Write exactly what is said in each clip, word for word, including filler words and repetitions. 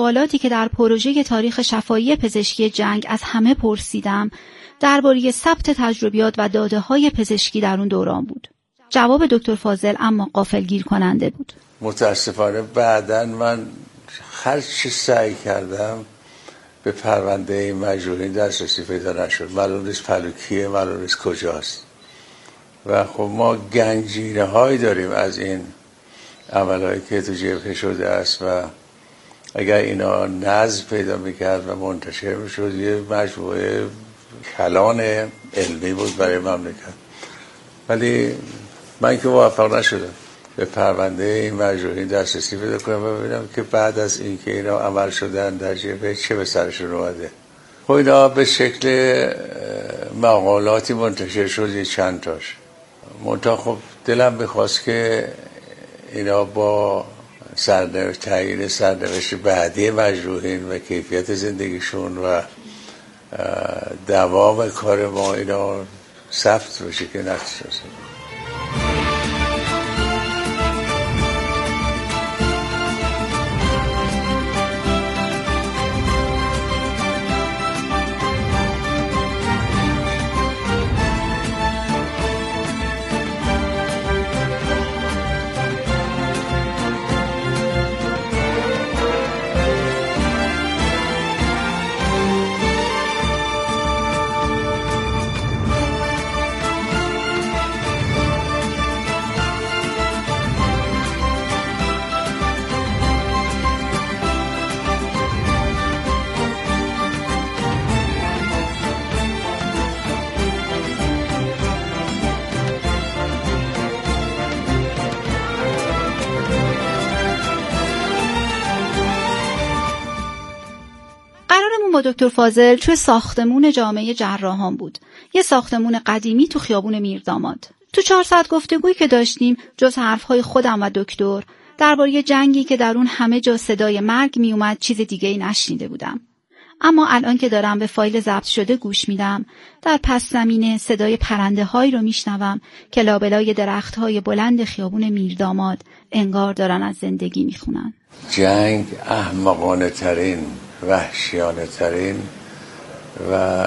سوالاتی که در پروژه تاریخ شفاهی پزشکی جنگ از همه پرسیدم درباره ثبت تجربیات و داده‌های پزشکی در اون دوران بود. جواب دکتر فاضل اما غافلگیر کننده بود. متاسفانه بعداً من هر چی سعی کردم به پرونده مجروحین دسترسی پیدا نشد. معلوم نیست پلو کیه، معلوم نیست کجاست. و خب ما گنجینه هایی داریم از این عملهایی که تو جبهه شده است و اگر اینا نظم پیدا میکرد و منتشر میشد یه مجموعه کلان علمی بود برای مملکت. ولی من که موفق نشدم به پرونده این مجروحین دسترسی پیدا کنم و ببینم که بعد از اینکه اینا عمل شدن در جبهه چه به سرشون اومده. خب اینا به شکل مقالاتی منتشر شد، یه چند تاش. منتها خب دلم بخواست که اینا با سرنوشت تعیین سرنوشت بعدی مجروحین و کیفیت زندگیشون و دوام کار ما اینا ثبت بشه که نشد. با دکتر فاضل توی ساختمون جامعه جراحان بود. یه ساختمون قدیمی تو خیابون میرداماد. تو چهار ساعت گفتگویی که داشتیم جز حرفهای خودم و دکتر درباره جنگی که در اون همه جا صدای مرگ می اومد چیز دیگه ای نشنیده بودم. اما الان که دارم به فایل ضبط شده گوش میدم در پس زمینه صدای پرنده هایی رو میشنوم که لابلای درخت های بلند خیابون میرداماد انگار دارن از زندگی میخونن. جنگ احمقانه ترین، وحشیانه ترین و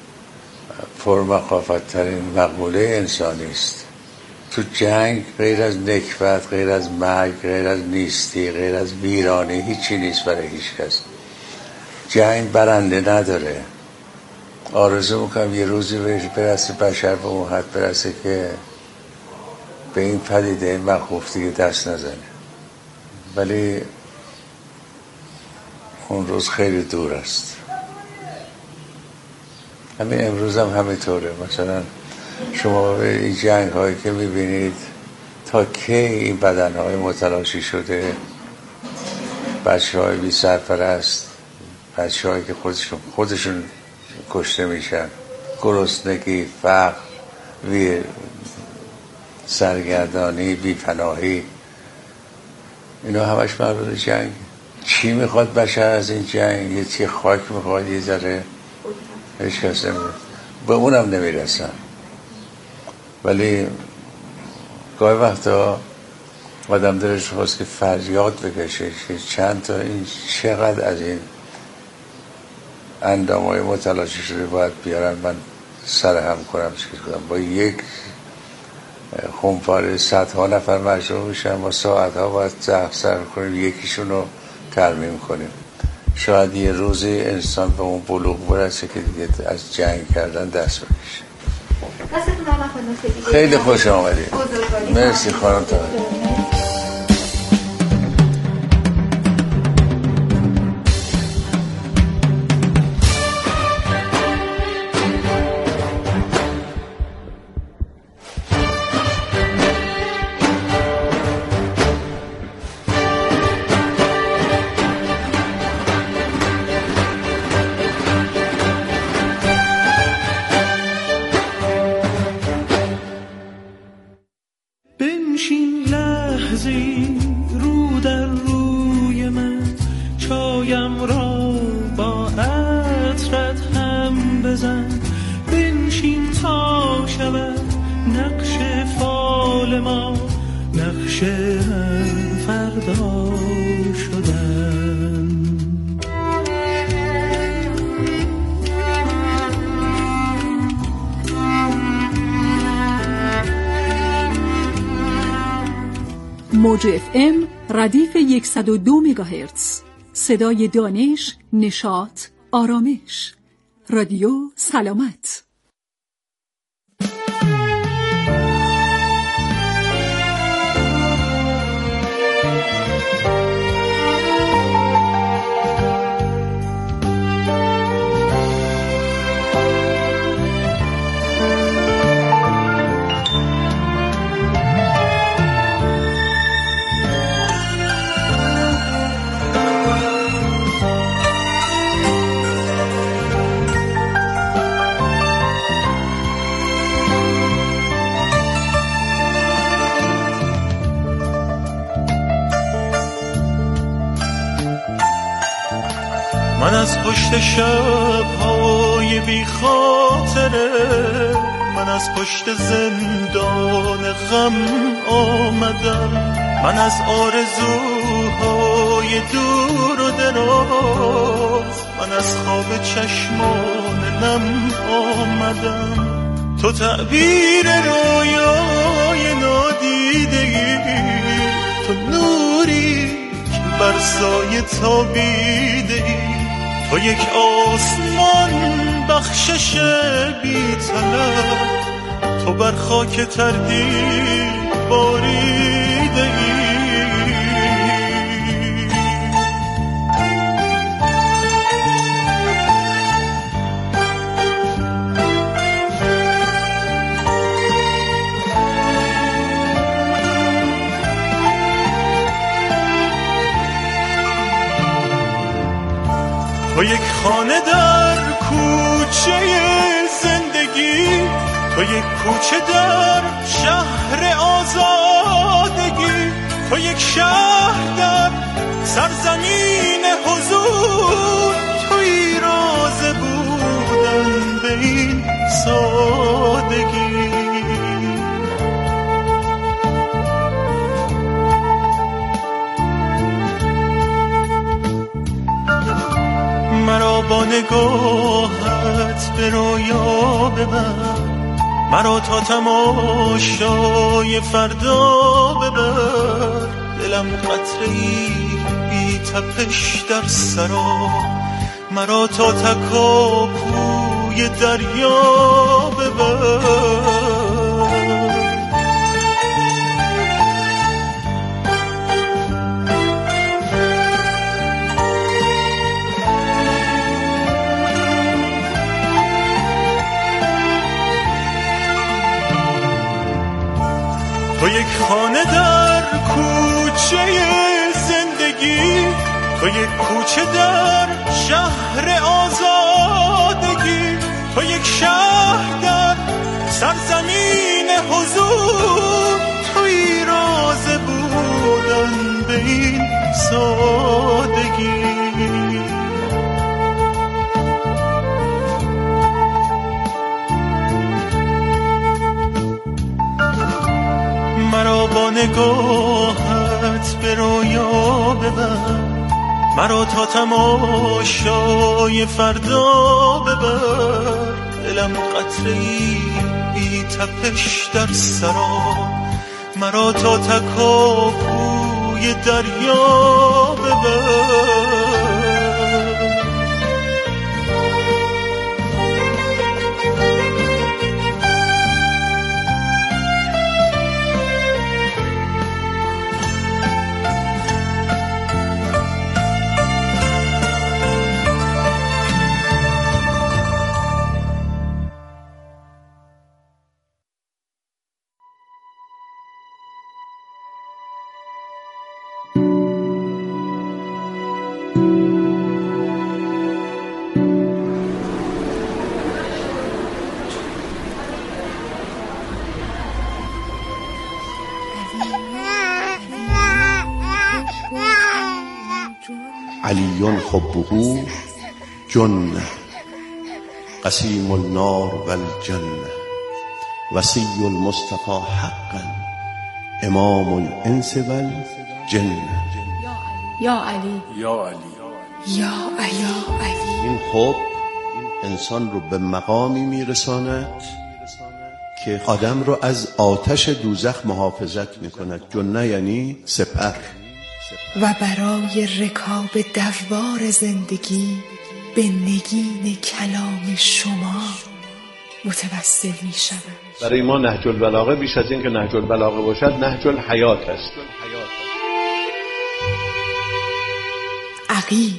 پرمخافت ترین مقوله انسانی است. تو جنگ غیر از نکبت، غیر از مرگ، غیر از نیستی، غیر از ویرانی هیچی نیست برای هیچ کس. جنگ برنده نداره. آرزو میکنم یه روزی برسه بشر به اون حد برسه که به این پدیده مخوفتگی دست نزنه، ولی اون روز خیلی دور است. همین امروز هم همینطوره. مثلا شما به این جنگ هایی که میبینید تا کی این بدن های متلاشی شده، بچه های بی سرپرست، بچه هایی که خودشون, خودشون کشته میشن، گرسنگی، فقر، ویر، سرگردانی، بی‌پناهی، اینا همش مربوط به جنگ. چی میخواد بشر از این جنگ؟ یه چی خاک میخواد یه ذره؟ هیچ کس نمیده، به اونم نمیرسن. ولی گاهی وقتا آدم دلش خواست که فریاد بکشه که چند تا این چقدر از این اندامای متلاشی شده باید بیارن من سرهم کنم، چیز کنم. با یک خونپاره صدها نفر مجروح میشن، با ساعتها باید زخم سر کنیم، یکیشون رو ترمیم کنیم. شاید یه روزی انسان به اون بلوغ برسه که دیگه از جنگ کردن دست بکشه. خیلی خوش آمدید. مرسی خانم تا نقشه فردا شدن. موج اف ام ردیف صد و دو مگاهرتز، صدای دانش، نشاط، آرامش. رادیو سلامت. من از پشت شب‌های بی خاطره، من از پشت زندان غم آمدم، من از آرزوهای دور و دراز، من از خواب چشمان نم آمدم. تو تعبیر رویای نادیده‌ای، تو نوری که بر سایه تابیده‌ای، تو یک آسمان بخشش بی طلب، تو بر خاک تردید باریده ای. تو یک خانه در کوچه زندگی، تو یک کوچه در شهر آزادگی، تو یک شهر در سرزمین حضور، توی راز بودن به این سادگی. مرا با نگاهت به رویا ببر، مرا تا تماشای فردا ببر، دلم قطره‌ای بی تپش در سرا، مرا تا تکاپوی دریا ببر. تو یک خانه در کوچه زندگی، تو یک کوچه در شهر آزادگی، تو یک شهر در سرزمین حضور، توی راز بودن به این سادگی. مرا با نگاهت به رویا ببر، مرا تا تماشای فردا ببر، دلم قطره‌ای بی تپش در سرا، مرا تا تکاپوی دریا ببر. علی حبه جنة قسیم النار والجنة وصی المصطفى حقا امام الانس والجنة. یا علی یا علی یا علی. این حب انسان رو به مقامی میرساند که آدم رو از آتش دوزخ محافظت میکند. جنه یعنی سپر. و برای رکاب دوار زندگی به نگین کلام شما متوسل می شدم. برای ما نهج البلاغه بیش از این که نهج البلاغه باشد نهج الحیات است. عقیق.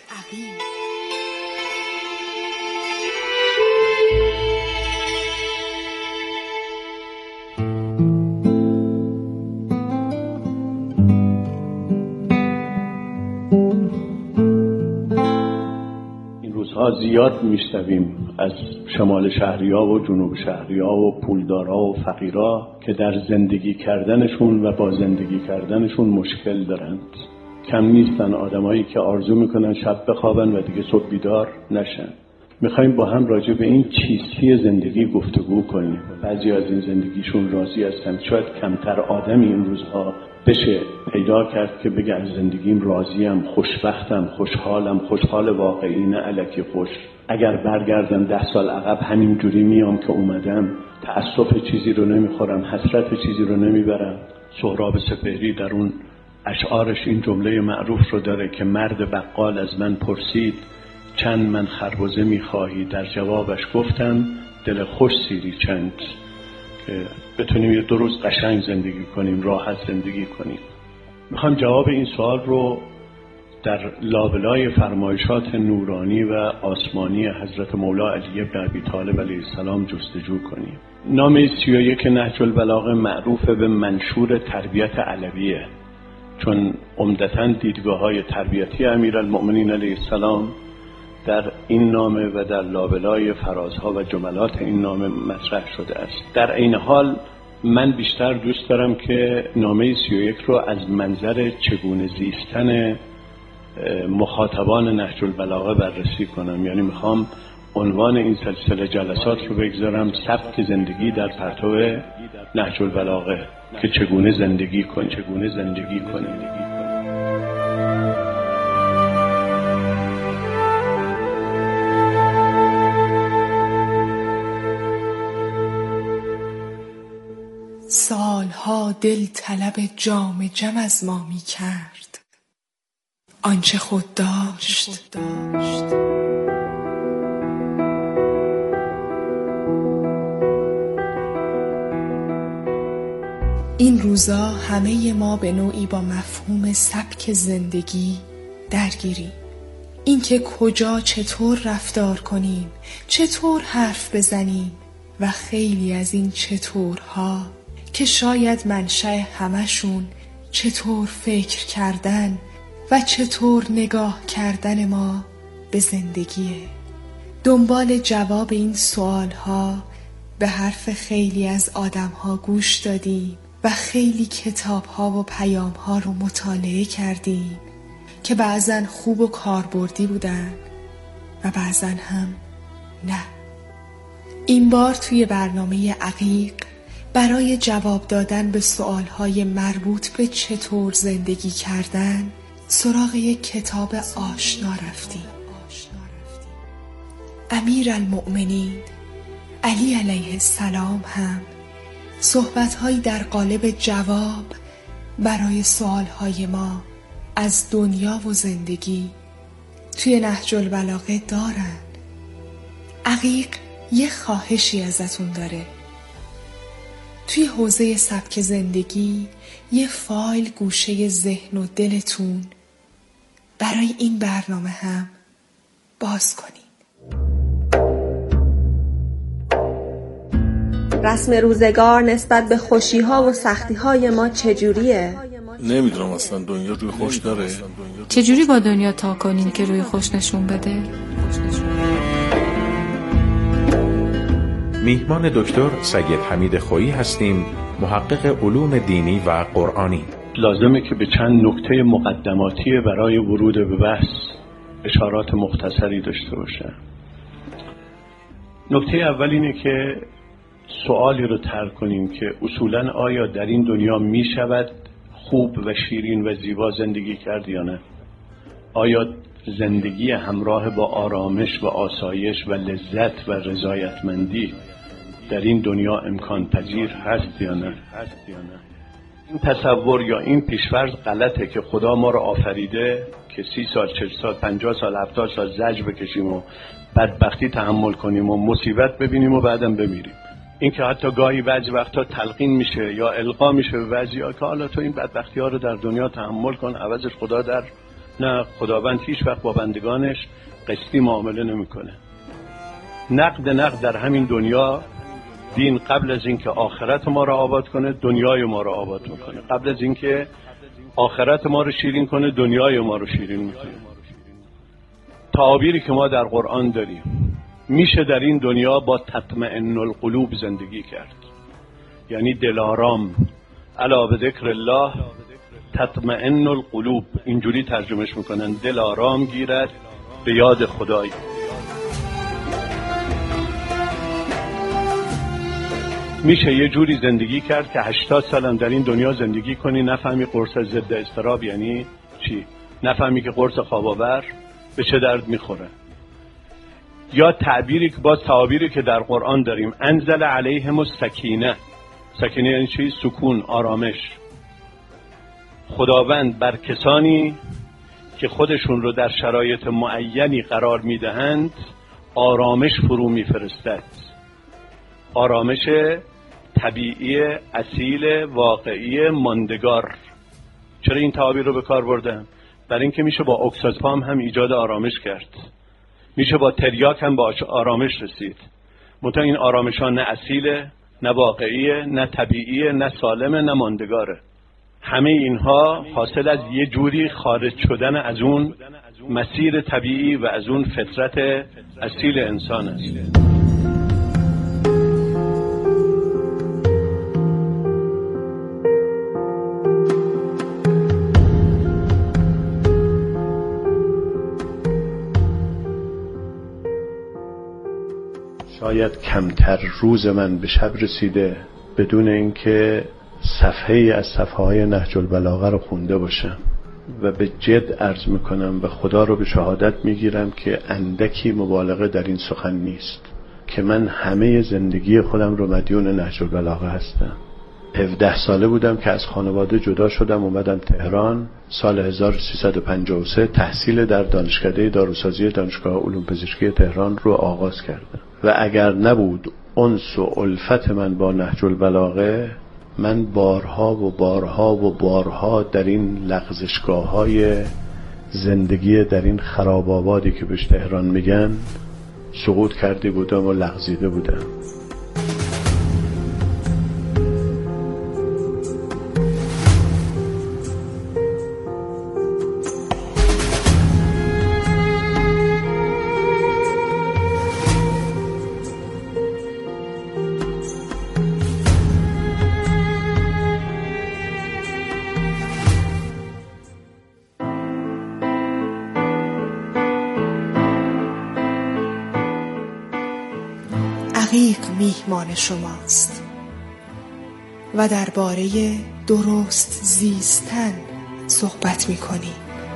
زیاد میشنویم از شمال شهری‌ها و جنوب شهری‌ها و پولدارا و فقیرا که در زندگی کردنشون و با زندگی کردنشون مشکل دارند. کم نیستن آدمایی که آرزو میکنن شب بخوابن و دیگه صبح بیدار نشن. میخوایم با هم راجع به این چیستی زندگی گفتگو کنیم. بعضی از این زندگیشون راضی هستن. شاید کمتر آدمی این روزها بشه پیدا کرد که بگه از زندگیم راضیم، خوشبختم، خوشحالم، خوشحال واقعی نه الکی خوش. اگر برگردم ده سال عقب همین جوری میام که اومدم، تأسف چیزی رو نمیخورم، حسرت چیزی رو نمیبرم. سهراب سپهری در اون اشعارش این جمله معروف رو داره که مرد بقال از من پرسید چند من خربزه میخواهی، در جوابش گفتم دل خوش سیری چند. که بتونیم یه دو روز قشنگ زندگی کنیم، راحت زندگی کنیم. میخوام جواب این سوال رو در لابلای فرمایشات نورانی و آسمانی حضرت مولا علی بن ابی طالب علیه السلام جستجو کنیم. نامه سی و یک نهج البلاغه معروف به منشور تربیت علویه، چون عمدتاً دیدگاه‌های تربیتی امیرالمؤمنین علیه السلام در این نامه و در لابلای فرازها و جملات این نامه مطرح شده است. در این حال من بیشتر دوست دارم که نامه سی و یک رو از منظر چگونه زیستن مخاطبان نهج البلاغه بررسی کنم. یعنی میخوام عنوان این سلسله جلسات رو بگذارم سبک زندگی در پرتو نهج البلاغه، که چگونه زندگی کنیم، چگونه زندگی کنیم. سالها دل طلب جام جم از ما می کرد، آنچه خود داشت این روزا همه ما به نوعی با مفهوم سبک زندگی درگیریم. اینکه کجا چطور رفتار کنیم، چطور حرف بزنیم و خیلی از این چطورها که شاید منشأ همشون چطور فکر کردن و چطور نگاه کردن ما به زندگیه. دنبال جواب این سوالها به حرف خیلی از آدمها گوش دادیم و خیلی کتابها و پیامها رو مطالعه کردیم که بعضن خوب و کاربردی بودن و بعضن هم نه. این بار توی برنامه عقیق برای جواب دادن به سوالهای مربوط به چطور زندگی کردن سراغ یک کتاب آشنا رفتیم. امیرالمؤمنین علی علیه السلام هم صحبت‌هایی در قالب جواب برای سوالهای ما از دنیا و زندگی توی نهج البلاغه دارن. عقیق یه خواهشی ازتون داره. توی حوزه سبک زندگی یه فایل گوشه ذهن و دلتون برای این برنامه هم باز کنین. رسم روزگار نسبت به خوشی‌ها و سختی‌های ما چجوریه؟ نمیدونم اصلا دنیا روی خوش داره. چجوری با دنیا تا کنیم که روی خوش نشون بده؟ میهمان دکتر سید حمید خویی هستیم، محقق علوم دینی و قرآنی. لازمه که به چند نکته مقدماتی برای ورود به بحث اشارات مختصری داشته باشم. نکته اول اینه که سوالی رو طرح کنیم که اصولاً آیا در این دنیا می شود خوب و شیرین و زیبا زندگی کرد یا نه؟ آیا زندگی همراه با آرامش و آسایش و لذت و رضایتمندی در این دنیا امکان پذیر هست یا نه. این تصور یا این پیشفرض غلطه که خدا ما رو آفریده که سی سال، چهل سال، پنجاه سال، هفتاد سال زجر بکشیم و بدبختی تحمل کنیم و مصیبت ببینیم و بعدم بمیریم. این که حتی گاهی بعضی وقتا تلقین میشه یا القا میشه به بعضیا که حالا تو این بدبختی ها رو در دنیا تحمل کن، عوضش خدا در نه، خداوند هیچ وقت با بندگانش قسطی معامله نمیکنه. نقد نقد در همین دنیا. دین قبل از اینکه آخرت ما رو آباد کنه دنیای ما رو آباد میکنه. قبل از اینکه آخرت ما رو شیرین کنه دنیای ما رو شیرین میکنه. تعابیری که ما در قرآن داریم، میشه در این دنیا با تطمئن القلوب زندگی کرد، یعنی دلارام. الا به ذکر الله تطمئن القلوب، اینجوری ترجمهش میکنن، دلارام گیرد به یاد خدای. میشه یه جوری زندگی کرد که هشتاد سالم در این دنیا زندگی کنی نفهمی قرص ضد اضطراب یعنی چی، نفهمی که قرص خواب‌آور به چه درد میخوره. یا تعبیری که باز تعابیری که در قرآن داریم، انزل علیهم السکینه. سکینه یعنی چی؟ سکون، آرامش. خداوند بر کسانی که خودشون رو در شرایط معینی قرار میدهند آرامش فرو میفرستد. آرامش طبیعی، اصیل، واقعی، ماندگار. چرا این تعابیر رو به کار بردم؟ برای اینکه میشه با اکسازپام هم ایجاد آرامش کرد، میشه با تریاک هم با آرامش رسید. منتها این آرامش ها نه اصیله، نه واقعیه، نه طبیعیه، نه سالمه، نه ماندگاره. همه اینها حاصل از یه جوری خارج شدن از اون مسیر طبیعی و از اون فطرت اصیل انسان است. شاید کمتر روز من به شب رسیده بدون اینکه صفحه‌ای از صفحه‌های نهج البلاغه رو خونده باشم و به جد عرض میکنم و خدا رو به شهادت میگیرم که اندکی مبالغه در این سخن نیست که من همه زندگی خودم رو مدیون نهج البلاغه هستم. هفده ساله بودم که از خانواده جدا شدم، اومدم تهران. سال هزار و سیصد و پنجاه و سه تحصیل در دانشکده داروسازی دانشگاه علوم پزشکی تهران رو آغاز کردم و اگر نبود انس و الفت من با نهج البلاغه، من بارها و بارها و بارها در این لغزشگاه های زندگی در این خراب آبادی که بهش تهران میگن سقوط کرده بودم و لغزیده بودم. عقیق میهمان شماست و درباره درست زیستن صحبت میکنی.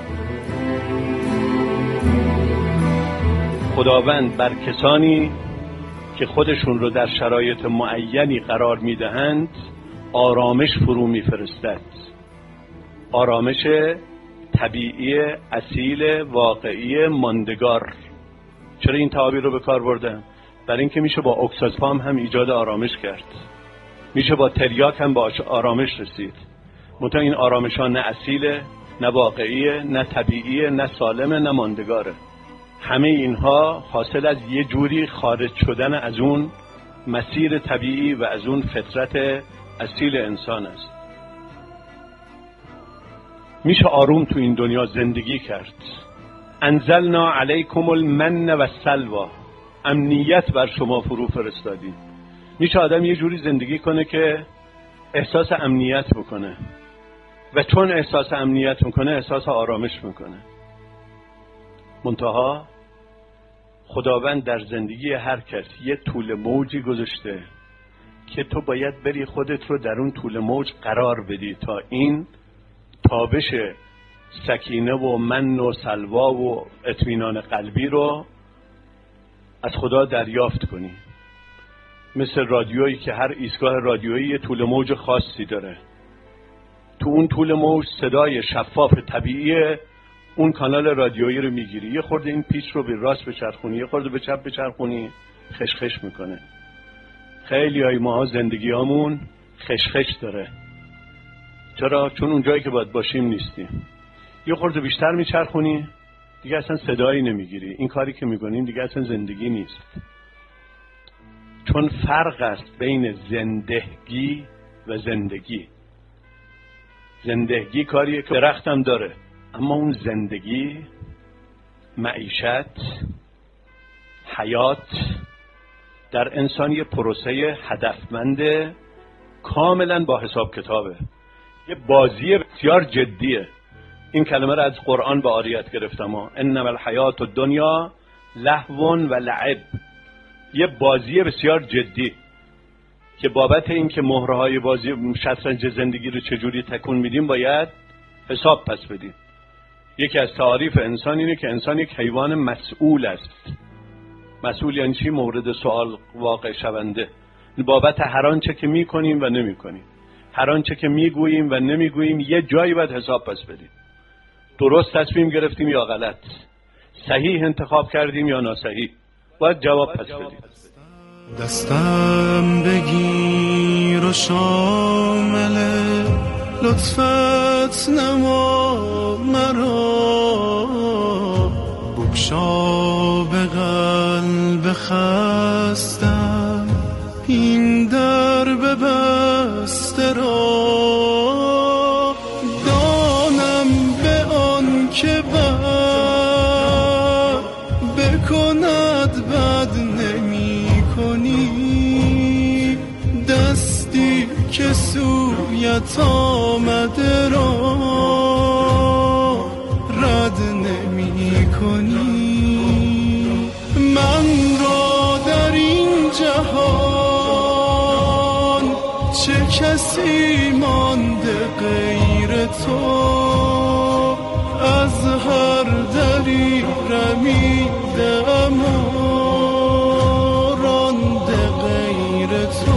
خداوند بر کسانی که خودشون رو در شرایط معینی قرار میدهند آرامش فرو میفرستد. آرامش طبیعی، اصیل، واقعی، ماندگار. چرا این تعابیر رو به کار بردم؟ برای اینکه میشه با اکسازپام هم ایجاد آرامش کرد، میشه با تریاک هم با آرامش رسید. منتها این آرامش ها نه اصیله، نه واقعیه، نه طبیعیه، نه سالمه، نه ماندگاره. همه اینها حاصل از یه جوری خارج شدن از اون مسیر طبیعی و از اون فطرت اصیل انسان است. میشه آروم تو این دنیا زندگی کرد. انزلنا علیکم المن و السلوی، امنیت بر شما فرو فرستادیم. میشه آدم یه جوری زندگی کنه که احساس امنیت بکنه و چون احساس امنیت میکنه احساس آرامش میکنه. منتها خداوند در زندگی هر کس یه طول موجی گذاشته که تو باید بری خودت رو در اون طول موج قرار بدی تا این تابش سکینه و من و سلوا و اطمینان قلبی رو از خدا دریافت کنی. مثل رادیویی که هر ایستگاه رادیویی یه طول موج خاصی داره. تو اون طول موج صدای شفاف طبیعی اون کانال رادیویی رو میگیری. یه خورده این پیچ رو به راست بچرخونی، یه خورده به چپ بچرخونی، خشخش میکنه. خیلی های ماها زندگی همون خشخش داره. چرا؟ چون اون جایی که باید باشیم نیستیم. یه خورده بیشتر میچرخونی دیگه اصلا صدایی نمیگیری. این کاری که میکنیم دیگه اصلا زندگی نیست. چون فرق است بین زندگی و زندگی. زندگی کاریه که درختم داره، اما اون زندگی، معیشت، حیات در انسان یه پروسه هدفمند کاملا با حساب کتابه. یه بازی بسیار جدیه. این کلمه رو از قرآن به عاریت گرفتم ها. انما الحیات الدنیا لهو و لعب. یه بازی بسیار جدی که بابت این که مهرهای بازی شطرنج زندگی رو چجوری تکون میدیم باید حساب پس بدیم. یکی از تعاریف انسان اینه که انسان یک حیوان مسئول است. مسئول یعنی چی؟ مورد سوال واقع شونده بابت هر آنچه که میکنیم و نمیکنیم، هر آنچه که میگوییم و نمیگوییم. یه جایی باید حساب پس بدیم. درست تصمیم گرفتیم یا غلط، صحیح انتخاب کردیم یا ناصحیح، باید جواب پس بدیم. دستم بگیر و شامل لطفت نما مرا، بگشا به قلب خستم این در ببسته را. دانم به آن که بد بکند بد نمی کنی، دستی که سویت آمده را رد نمی کنی. من را در این جهان چه کسی مانده غیر تو، از هر دری رمیده اما رانده غیر تو.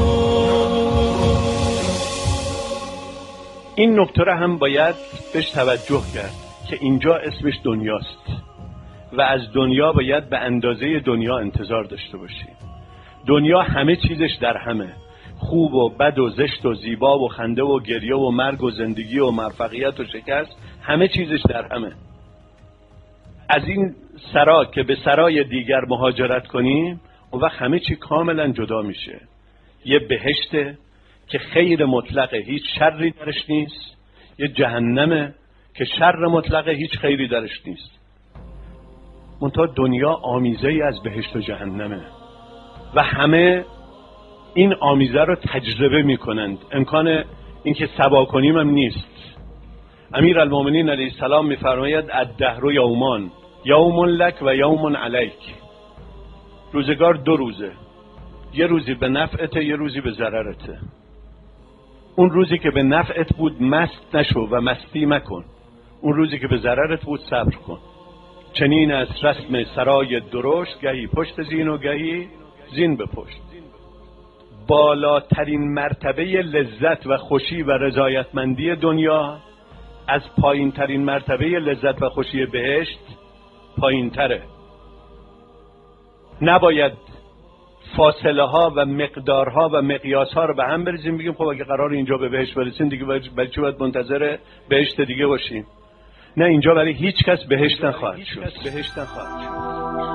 این نکته را هم باید بهش توجه کرد که اینجا اسمش دنیاست و از دنیا باید به اندازه دنیا انتظار داشته باشی. دنیا همه چیزش در همه، خوب و بد و زشت و زیبا و خنده و گریه و مرگ و زندگی و موفقیت و شکست، همه چیزش در همه. از این سرا که به سرای دیگر مهاجرت کنیم اون وقت همه چی کاملا جدا میشه. یه بهشته که خیر مطلقه، هیچ شری درش نیست. یه جهنمه که شر مطلقه، هیچ خیری درش نیست. منتها دنیا آمیزه ای از بهشت و جهنمه و همه این آمیزه رو تجربه میکنند. امکان اینکه سبا کنیم هم نیست. امیر المومنین علیه السلام میفرماید الدهر یومان، یوم لک و یوم علیک. روزگار دو روزه، یه روزی به نفعته، یه روزی به ضررته. اون روزی که به نفعت بود مست نشو و مستی مکن، اون روزی که به ضررت بود صبر کن. چنین از رسم سرای درشت، گهی پشت زین و گهی زین به پشت. بالاترین مرتبه لذت و خوشی و رضایتمندی دنیا از پایین ترین مرتبه لذت و خوشی بهشت پایین تره. نباید فاصله ها و مقدارها و مقیاس ها رو به هم بریزیم بگیم خب اگه قرار اینجا به بهشت برسیم دیگه برای چی باید منتظر بهشت دیگه باشیم؟ نه، اینجا برای هیچ کس بهشت نخواهد شد. بهشت نخواهد شد.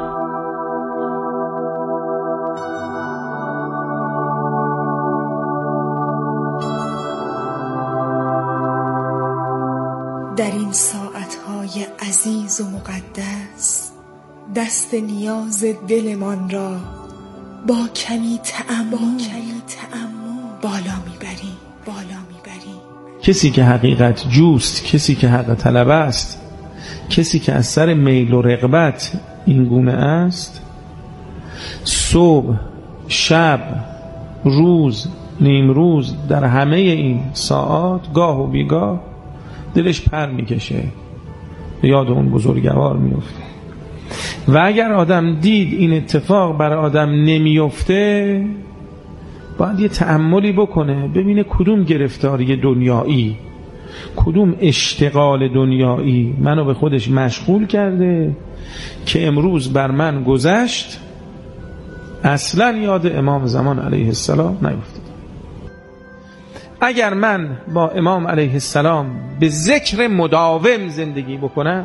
در این ساعتهای عزیز و مقدس دست نیاز دلمان را با کمی تأمل بالا میبریم بالا میبریم. کسی که حقیقت جوست، کسی که حق طلب است، کسی که از سر میل و رغبت این گونه است، صبح، شب، روز، نیم روز، در همه این ساعات گاه و بیگاه دلش پر میکشه، یاد اون بزرگوار میفته. و اگر آدم دید این اتفاق برای آدم نمیفته، باید یه تأملی بکنه، ببینه کدوم گرفتاری دنیایی، کدوم اشتغال دنیایی منو به خودش مشغول کرده که امروز بر من گذشت اصلا یاد امام زمان علیه السلام نیفتاد. اگر من با امام علیه السلام به ذکر مداوم زندگی بکنم،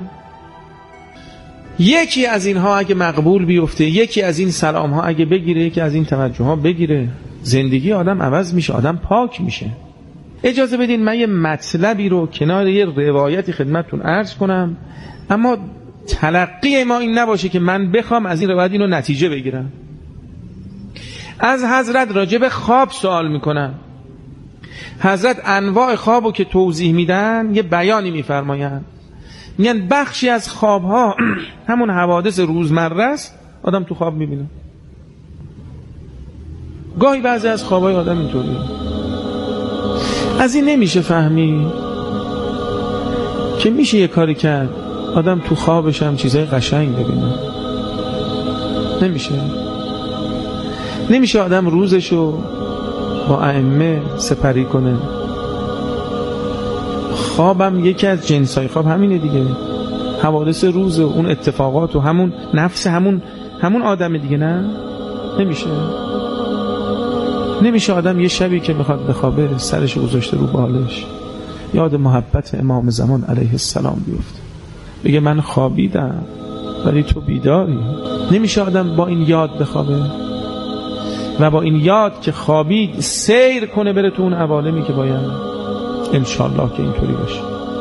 یکی از اینها اگه مقبول بیفته، یکی از این سلام ها اگه بگیره، یکی از این توجه ها بگیره، زندگی آدم عوض میشه، آدم پاک میشه. اجازه بدین من یه مطلبی رو کنار یه روایتی خدمتتون عرض کنم، اما تلقی ما این نباشه که من بخوام از این روایت اینو نتیجه بگیرم. از حضرت راجع به خواب سوال میکنم. حضرت انواع خوابو که توضیح میدن یه بیانی میفرمایند، میگن بخشی از خوابها همون حوادث روزمره است، آدم تو خواب میبینه. گاهی بعضی از خوابای آدم اینطوریه. از این نمیشه فهمید که میشه یه کاری کرد آدم تو خوابش هم چیزای قشنگ ببینه. نمیشه. نمیشه آدم روزشو با ائمه سپری کنه. خوابم یکی از جنسای خواب همینه دیگه، حوادث روز و اون اتفاقات و همون نفس همون همون آدم دیگه. نه نمیشه. نمیشه آدم یه شبی که میخواد بخوابه سرش گذاشته رو بالش یاد محبت امام زمان علیه السلام بیفته، بگه من خوابیدم ولی تو بیداری. نمیشه آدم با این یاد بخوابه و با این یاد که خوابید سیر کنه بره تو اون عوالمی که باید انشالله که اینطوری باشه.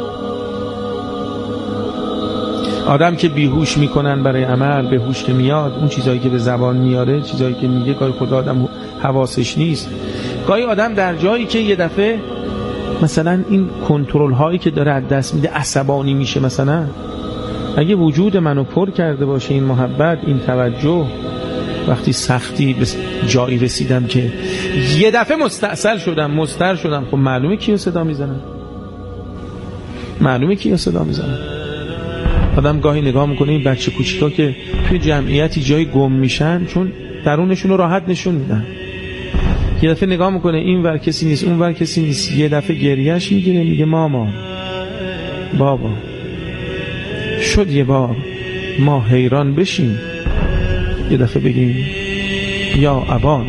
آدم که بیهوش میکنن برای عمل، به هوش که میاد، اون چیزایی که به زبان میاره، چیزایی که میگه، گاهی خدا آدم حواسش نیست. گاهی آدم در جایی که یه دفعه مثلا این کنترل هایی که داره از دست میده عصبانی میشه. مثلا اگه وجود منو پر کرده باشه این محبت، این توجه، وقتی سختی به جایی رسیدم که یه دفعه مستعصل شدم، مضطر شدم، خب معلومه کیو صدا میزنم، معلومه کیو صدا میزنم. آدم گاهی نگاه میکنه این بچه کوچیکا که توی جمعیتی جای گم میشن چون درونشون رو راحت نشون میدن، یه دفعه نگاه میکنه این ور کسی نیست، اون ور کسی نیست، یه دفعه گریهش میگیره، میگه ماما، بابا، شد یه بار ما حیران بشیم، یه دفعه بگیم یا ابانا.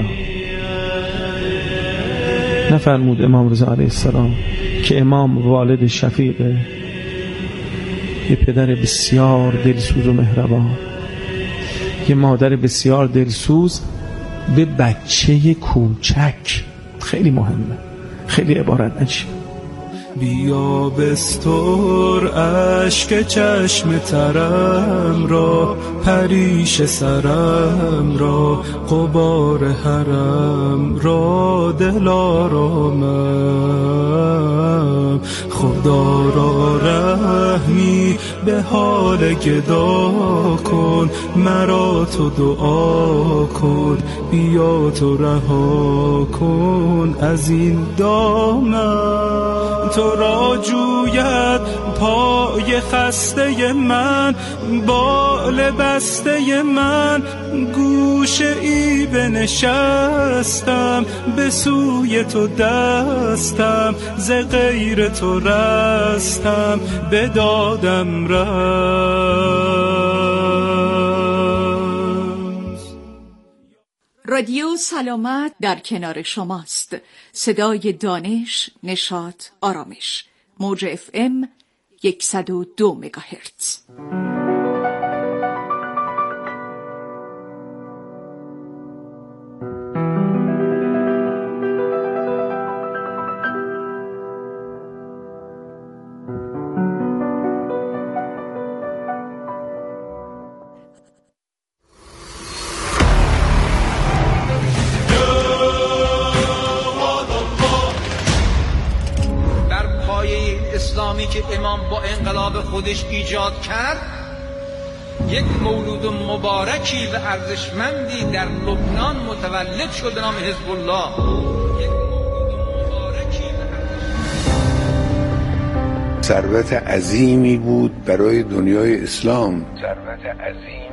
نفرمود امام رضا علیه السلام که امام والد شفیقه، یه پدر بسیار دلسوز و مهربان، یه مادر بسیار دلسوز به بچه کوچک. خیلی مهمه، خیلی عبارت عجیب. بیا بستر اشک چشم ترم را، پریش سرم را، غبار حرم را، دلارامم. خدا را رحمی به حال گدا کن، مرا تو دعا کن، بیا تو رها کن از این دامن. تو را جوید پای خسته من، بال بسته من، گوشه ای بنشستم، به سوی تو دستم، ز غیر تو رستم، به دادم رست. رادیو سلامت در کنار شماست. صدای دانش، نشاط، آرامش. موج اف ام صد و دو مگاهرتز. اسلامی که امام با انقلاب خودش ایجاد کرد، یک مولود مبارکی و ارزشمندی در لبنان متولد شد به نام حزب الله. ثروت عظیمی بود برای دنیای اسلام، ثروت عظیم